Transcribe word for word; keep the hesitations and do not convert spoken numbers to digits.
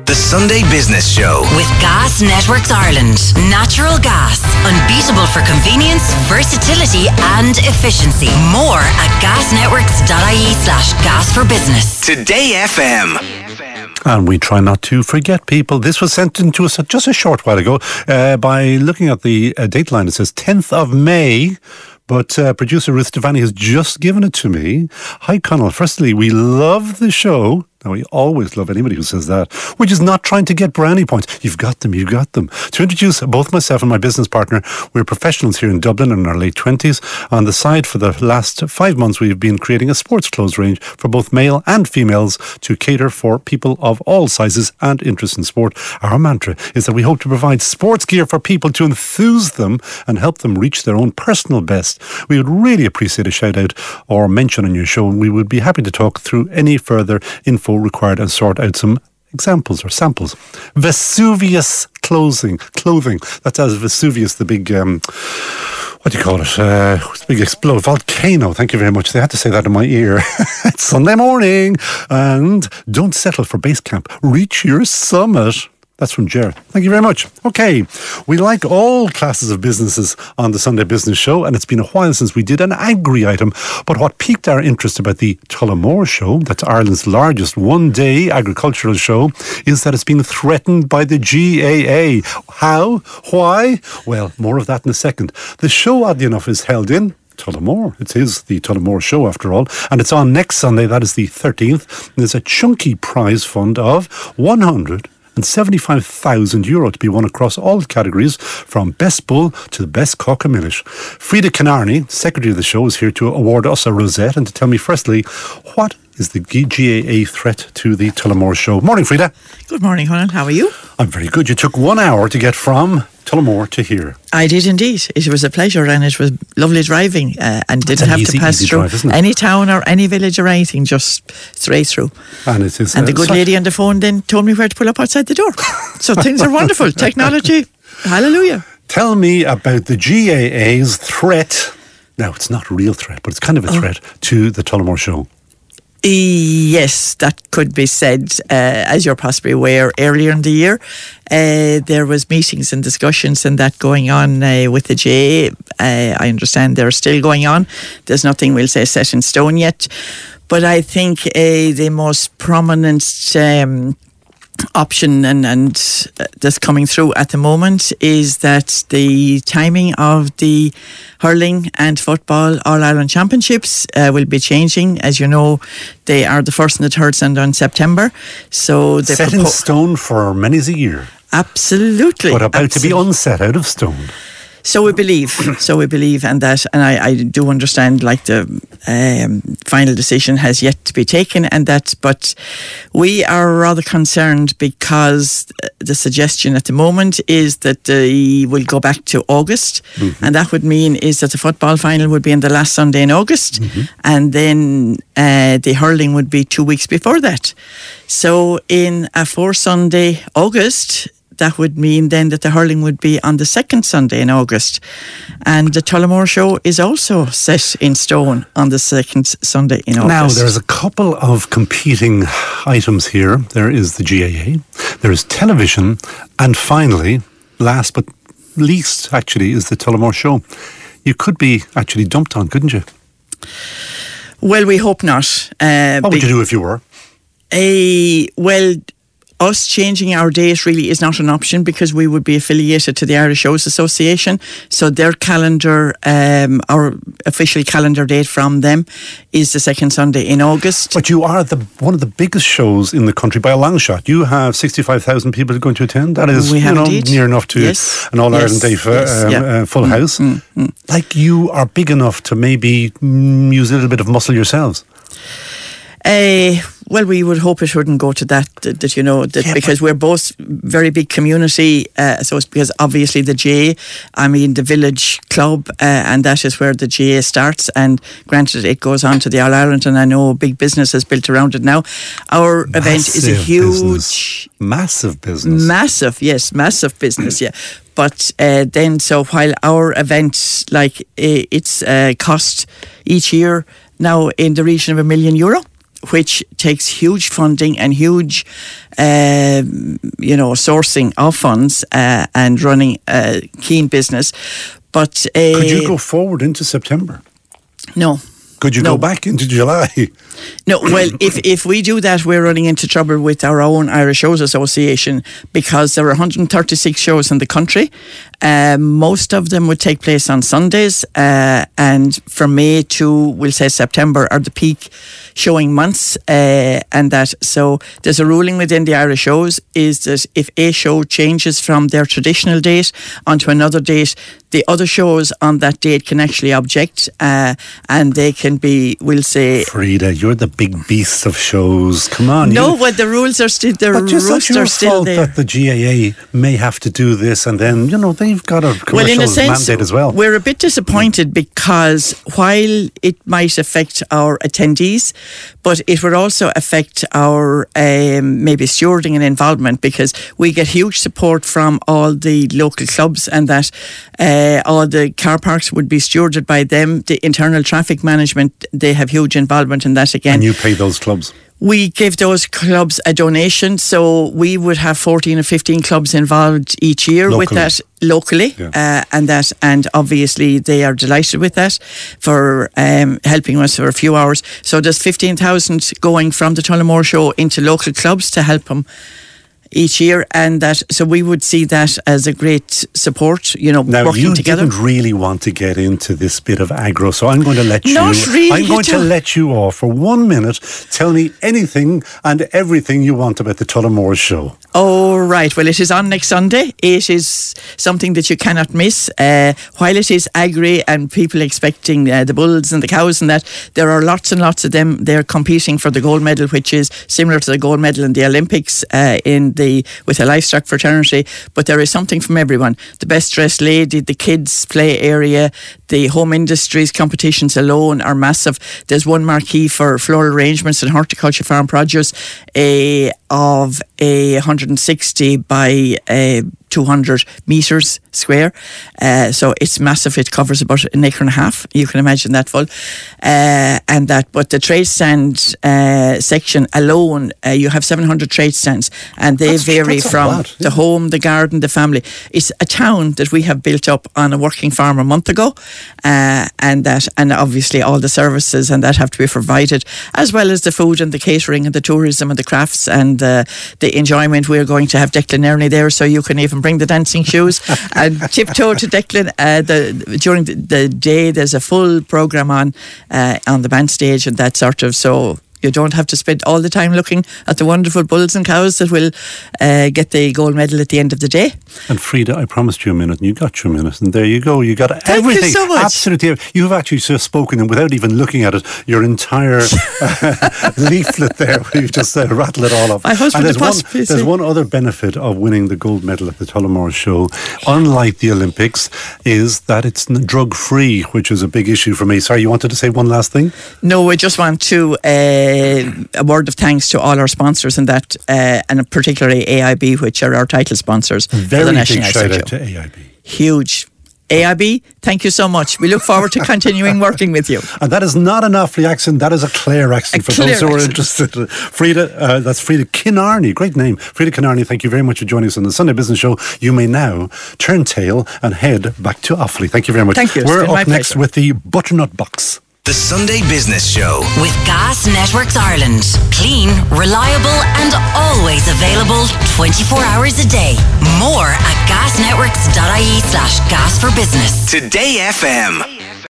The Sunday Business Show. With Gas Networks Ireland. Natural gas. Unbeatable for convenience, versatility and efficiency. More at gasnetworks.ie slash gas for business. Today F M. And we try not to forget people. This was sent in to us just a short while ago. Uh, by looking at the uh, dateline, it says tenth of May. But uh, producer Ruth Devaney has just given it to me. Hi, Connell. Firstly, we love the show. Now, we always love anybody who says that. We're just not trying to get brownie points. You've got them, you've got them. To introduce both myself and my business partner, we're professionals here in Dublin in our late twenties. On the side, for the last five months, we've been creating a sports clothes range for both male and females to cater for people of all sizes and interests in sport. Our mantra is that we hope to provide sports gear for people to enthuse them and help them reach their own personal best. We would really appreciate a shout out or mention on your show, and we would be happy to talk through any further info required and sort out some examples or samples. Vesuvius clothing, clothing. That's as Vesuvius, the big, um, what do you call it? Uh, big explode volcano. Thank you very much. They had to say that in my ear. It's Sunday morning, and don't settle for base camp. Reach your summit. That's from Ger. Thank you very much. Okay, we like all classes of businesses on the Sunday Business Show, and it's been a while since we did an agri item. But what piqued our interest about the Tullamore Show, that's Ireland's largest one-day agricultural show, is that it's been threatened by the G A A. How? Why? Well, more of that in a second. The show, oddly enough, is held in Tullamore. It is the Tullamore Show after all, and it's on next Sunday. That is the thirteenth. There's a chunky prize fund of one hundred and seventy-five thousand euro to be won across all categories, from best bull to the best cockamillish. Frida Canarney, secretary of the show, is here to award us a rosette and to tell me firstly, what is the G A A threat to the Tullamore Show? Morning, Frida. Good morning, Conan. How are you? I'm very good. You took one hour to get from Tullamore to here. I did indeed. It was a pleasure, and it was lovely driving, uh, and didn't have easy, to pass through drive, any town or any village or anything, just straight through. And, it is, and uh, the good lady on the phone then told me where to pull up outside the door. So things are wonderful. Technology, hallelujah. Tell me about the G A A's threat. Now, it's not a real threat, but it's kind of a threat oh. to the Tullamore Show. Yes, that could be said. Uh, as you're possibly aware, earlier in the year, uh, there was meetings and discussions and that going on uh, with the G A A. Uh, I understand they're still going on. There's nothing, we'll say, set in stone yet. But I think uh, the most prominent um, option and, and that's coming through at the moment is that the timing of the hurling and football All-Ireland Championships uh, will be changing. As you know, they are the first and the third Sunday in September. So they set propo- in stone for many's a year. Absolutely. But about absolutely. to be unset out of stone. So we believe, so we believe, and that, and I, I do understand, like the um, final decision has yet to be taken, and that, but we are rather concerned because the suggestion at the moment is that they will go back to August, mm-hmm. and that would mean is that the football final would be on the last Sunday in August, mm-hmm. and then uh, the hurling would be two weeks before that. So in a four Sunday August, that would mean then that the hurling would be on the second Sunday in August. And the Tullamore Show is also set in stone on the second Sunday in August. Now, there's a couple of competing items here. There is the G A A, there is television, and finally, last but least, actually, is the Tullamore Show. You could be actually dumped on, couldn't you? Well, we hope not. Uh, what would you do if you were? A, well... Us changing our date really is not an option because we would be affiliated to the Irish Shows Association. So their calendar, um, our official calendar date from them is the second Sunday in August. But you are the one of the biggest shows in the country by a long shot. You have sixty-five thousand people going to attend. That is we have you know, indeed. near enough to yes. an All-Ireland yes. Day for, yes. um, yeah. uh, full mm, house. Mm, mm. Like you are big enough to maybe mm, use a little bit of muscle yourselves. Uh, well, we would hope it wouldn't go to that, that, that you know, that yeah, because we're both very big community, uh, so it's because obviously the J A, I mean the village club, uh, and that is where the J A starts, and granted it goes on to the All-Ireland, and I know big business is built around it now. Our massive event is a huge... Business. Massive business. Massive, yes, massive business, yeah. But uh, then, so while our event, like, uh, it's uh, cost each year now in the region of a million euro, which takes huge funding and huge, uh, you know, sourcing of funds uh, and running a keen business. But uh, could you go forward into September? No. Could you no. go back into July? No, well, if, if we do that, we're running into trouble with our own Irish Shows Association, because there are one hundred thirty-six shows in the country. Uh, most of them would take place on Sundays, uh, and from May to, we'll say, September are the peak showing months, uh, and that, so there's a ruling within the Irish Shows is that if a show changes from their traditional date onto another date, the other shows on that date can actually object, uh, and they can be, we'll say... Frida, you're the big beast of shows. Come on. No, you, well, the rules are still, the but just rules your are still fault there. that the G A A may have to do this, and then, you know, they've got a commercial well, in a sense, mandate as well. We're a bit disappointed because while it might affect our attendees, but it would also affect our um, maybe stewarding and involvement, because we get huge support from all the local clubs, and that uh, all the car parks would be stewarded by them. The internal traffic management, they have huge involvement in that again. And you pay those clubs? We give those clubs a donation, so we would have fourteen or fifteen clubs involved each year locally. with that locally, yeah. uh, and that, and obviously they are delighted with that for um, helping us for a few hours. So there's fifteen thousand going from the Tullamore Show into local clubs to help them each year, and that, so we would see that as a great support, you know, now, working you together. didn't really want to get into this bit of aggro, so I'm going to let you Not really, I'm going you to let you off for one minute. Tell me anything and everything you want about the Tullamore Show. Oh, right. Well, it is on next Sunday. It is something that you cannot miss. Uh, while it is agri and people expecting uh, the bulls and the cows and that, there are lots and lots of them. They're competing for the gold medal, which is similar to the gold medal in the Olympics uh, in the with the livestock fraternity. But there is something from everyone. The best dressed lady, the kids play area, the home industries competitions alone are massive. There's one marquee for floral arrangements and horticulture farm produce a, of a one hundred sixty by uh, two hundred metres square. Uh, so it's massive. It covers about an acre and a half. You can imagine that full. Uh, and that, but the trade stand uh, section alone, uh, you have seven hundred trade stands, and they that's, vary that's from lot, yeah. the home, the garden, the family. It's a town that we have built up on a working farm a month ago, uh, and that, and obviously all the services and that have to be provided, as well as the food and the catering and the tourism and the crafts and uh, the enjoyment. We're going to have Declan Ernie there, so you can even bring the dancing shoes and tiptoe to Declan. Uh, the, during the, the day, there's a full programme on uh, on the band stage and that sort of, so you don't have to spend all the time looking at the wonderful bulls and cows that will uh, get the gold medal at the end of the day. And Frida, I promised you a minute, and you got your minute, and there you go. You got Thank everything. you so much. Absolutely. You've actually just spoken, and without even looking at it, your entire uh, leaflet there, where you've just uh, rattled it all off. My husband and there's was one, busy. there's one other benefit of winning the gold medal at the Tullamore Show, unlike the Olympics, is that it's drug-free, which is a big issue for me. Sorry, you wanted to say one last thing? No, I just want to uh, a word of thanks to all our sponsors and that, uh, and particularly A I B, which are our title sponsors Very for the big National shout Show. out to A I B. Huge. A I B, thank you so much. We look forward to continuing working with you. And that is not an Offaly accent, that is a Clare accent A for Clare those who are accent. interested. Frida, uh, that's Frida Kinarney, great name. Frida Kinarney, thank you very much for joining us on the Sunday Business Show. You may now turn tail and head back to Offaly. Thank you very much. Thank you. It's We're been up my next pleasure. with the Butternut Box. The Sunday Business Show. With Gas Networks Ireland. Clean, reliable and always available twenty-four hours a day. More at gasnetworks.ie slash gas for business. Today F M.